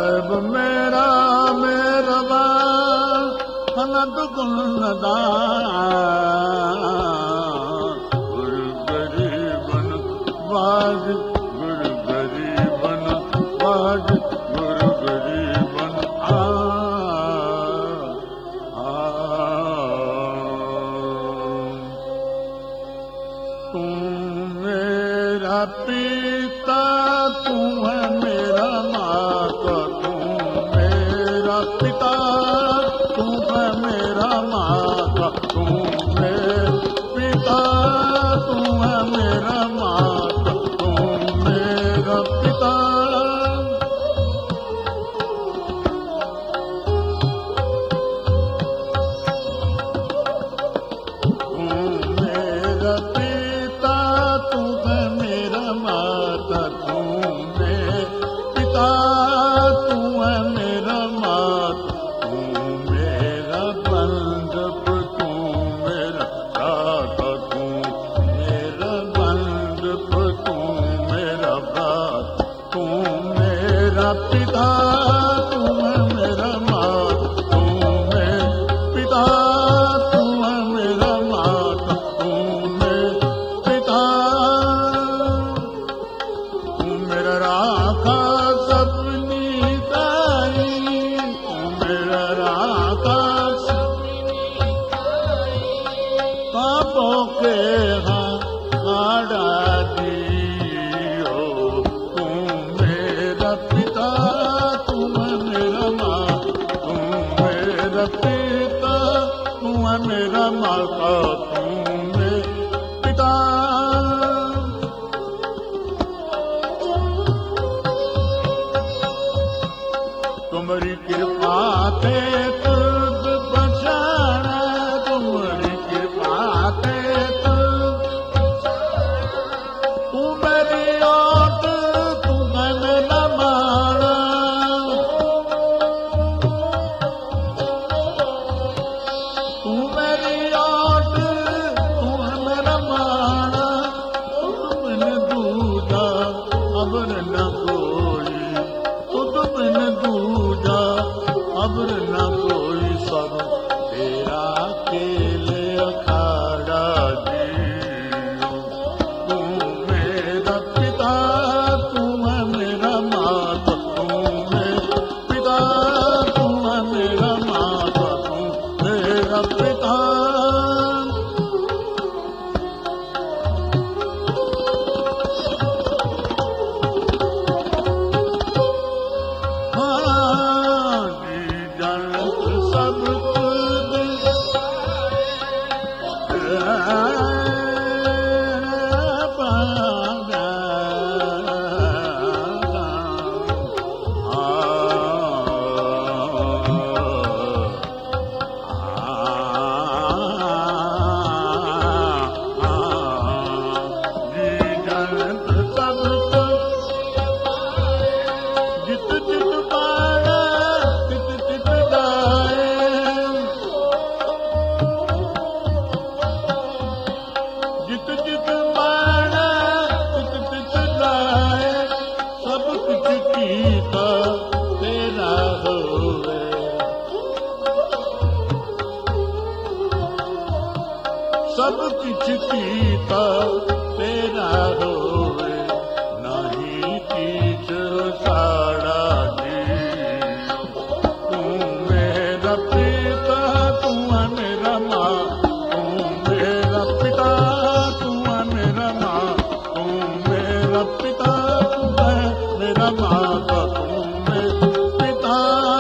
साहिब मेरा मेरवा अनंद गुण दान गुरु गरीबन बाज गुरु गरीबन बाज गुरु गरीबन तू मेरा पिता तू है मेरा माता तू मेरा पिता तू है मेरा माता तू मेरा पिता तू है मेरा माता तू मेरा पिता तू मेरा पिता तू है मेरा माता तू मेरा पिता तू है मेरा माता तू मेरा बंधप तू मेरा दाता तू मेरा बंधप तू मेरा बात तू मेरा पिता तू है मेरा माता तू मेरा पिता तू है मेरा माता तू मेरा पिता तू मेरा राखा सपनी तारी तू मेरा राखा पापों के हाड़ा दियो तू मेरा पिता तू है मेरा माँ तू मेरा पिता तू है मेरा माता तू मेरा पिता तुम्हारी कृपा ते तुझ बचाना तुम्हारी कृपा ते तू मेरी ओट तू मन न माना तू मेरी ओट तू मन माना तुझ बिन दूजा अबर न कोई तुझ बिन दूजा अबर न कोई सब तेरा अकेले अखाड़ा जियो तू मेरा पिता तू है मेरा माता तू मेरा पिता तू है मेरा माता तू मेरा पिता सब जित जित पाना तित तित गाए जित जित पाना तित तित गाए सब कुछ कीता तेरा होवे सब कुछ कीता तेरा होवे नहीं कीच साड़ा जियो तू मेरा पिता तू है मेरा माँ तू मेरा पिता तू है मेरा माँ तू मेरा पिता तू है मेरा माता तू मेरा पिता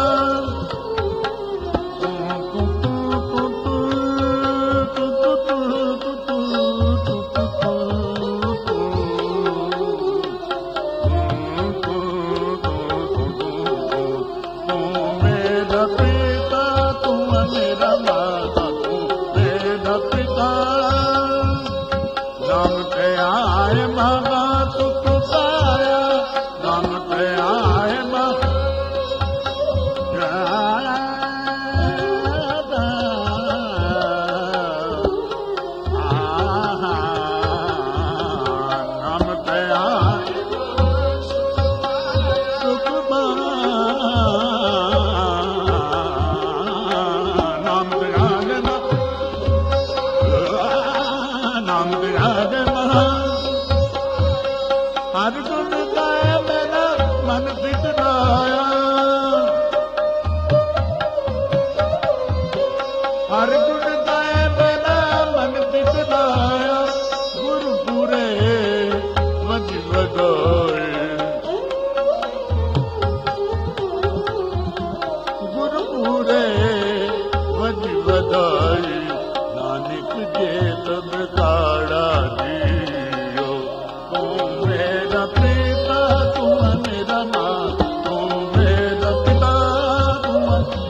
तू तू तू तू तू तू तू तू तू तू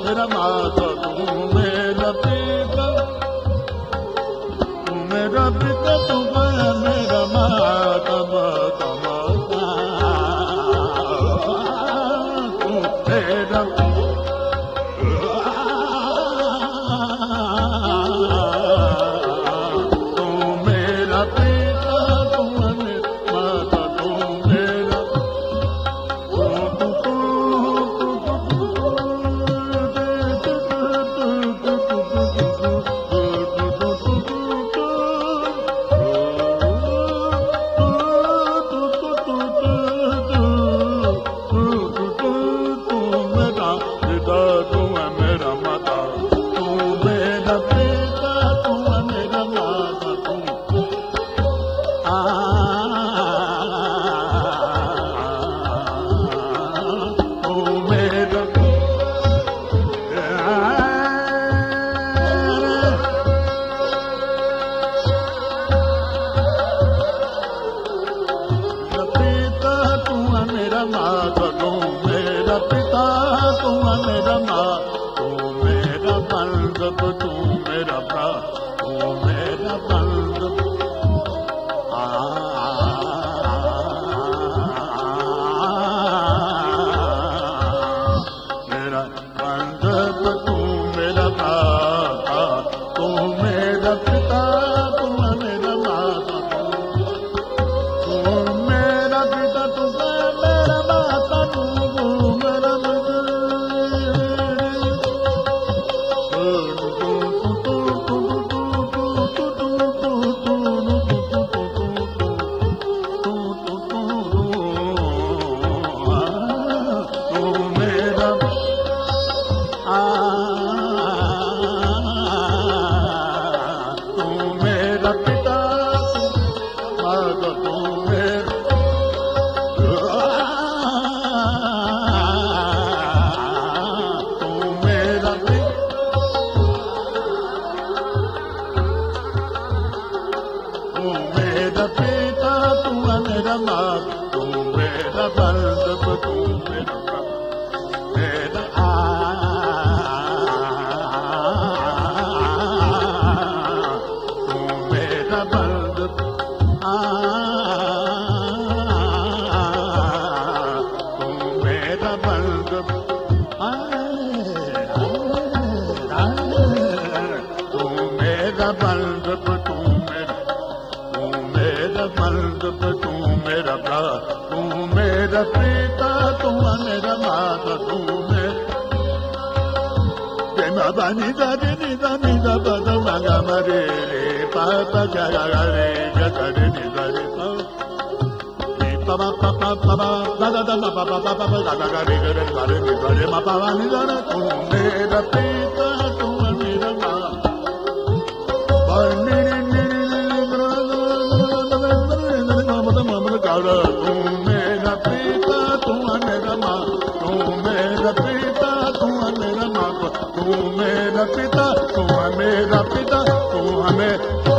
मेरा माता, तू मेरा पिता, तू मेरा पिता, तू मेरा माता, माता, माता, तू मेरा तू मेरा पिता, तू मेरा पिता, तू हमें